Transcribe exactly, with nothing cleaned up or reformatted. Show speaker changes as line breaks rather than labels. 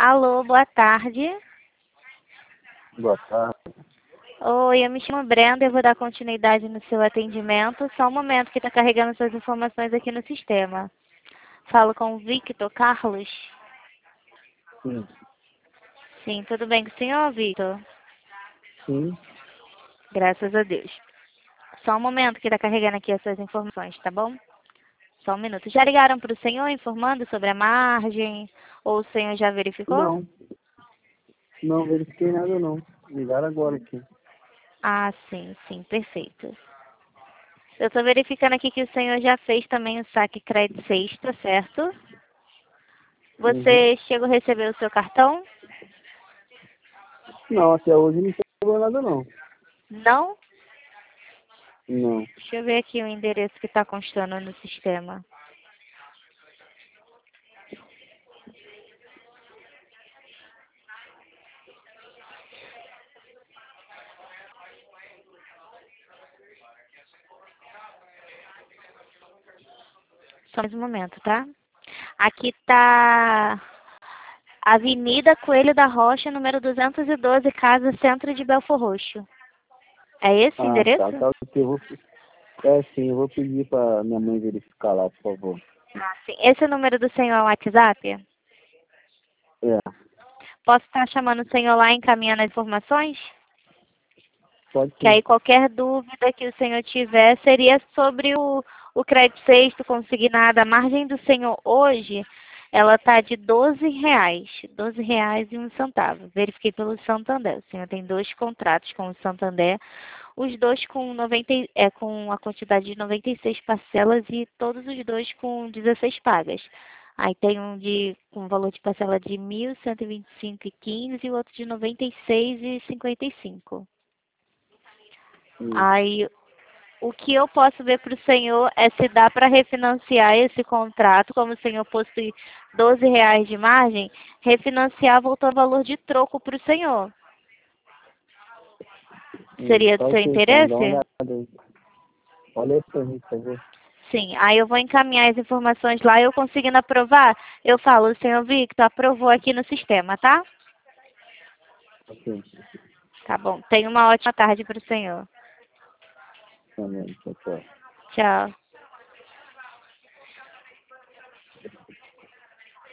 Alô, boa tarde.
Boa tarde.
Oi, eu me chamo Brenda, eu vou dar continuidade no seu atendimento. Só um momento que está carregando suas informações aqui no sistema. Falo com o Victor Carlos?
Sim.
Sim, tudo bem com o senhor, Victor?
Sim.
Graças a Deus. Só um momento que está carregando aqui as suas informações, tá bom? Só um minuto. Já ligaram para o senhor informando sobre a margem? Ou o senhor já verificou?
Não. Não verifiquei nada não. Ligaram agora aqui.
Ah, sim, sim, perfeito. Eu estou verificando aqui que o senhor já fez também o saque crédito sexta, certo?
Uhum.
Você chegou a receber o seu cartão?
Não, até hoje não chegou nada não.
Não?
Não.
Deixa eu ver aqui o endereço que está constando no sistema. Só mais um momento, tá? Aqui está Avenida Coelho da Rocha, número duzentos e doze, Casa Centro de Belfor Roxo. É esse o
Ah, tá.
endereço?
Tá, ok, eu vou... É sim, eu vou pedir pra minha mãe verificar lá, por favor.
Ah, sim. Esse é o número do senhor é o WhatsApp?
É.
Posso estar chamando o senhor lá e encaminhando as informações?
Pode
Que
sim.
aí qualquer dúvida que o senhor tiver seria sobre o, o crédito sexto consignado. A margem do senhor hoje, ela está de doze reais. doze reais e um centavo. Verifiquei pelo Santander. O senhor tem dois contratos com o Santander. Os dois com, noventa, é, com a quantidade de noventa e seis parcelas e todos os dois com dezesseis pagas. Aí tem um de, com valor de parcela de mil cento e vinte e cinco reais e quinze centavos e o outro de noventa e seis reais e cinquenta e cinco centavos.
Sim.
Aí, o que eu posso ver para o senhor é se dá para refinanciar esse contrato, como o senhor possui doze reais de margem, refinanciar voltou ao valor de troco para o senhor.
Hum,
Seria
tá
do seu
ok, então dá uma
interesse?
olhada aí. Olha aí pra mim, por favor.
Sim, aí eu vou encaminhar as informações lá, eu conseguindo aprovar, eu falo, o senhor Victor aprovou aqui no sistema, tá?
Ok.
Tá bom. Tenha uma ótima tarde para o senhor.
Tá mesmo, tchau, tchau.
Tchau.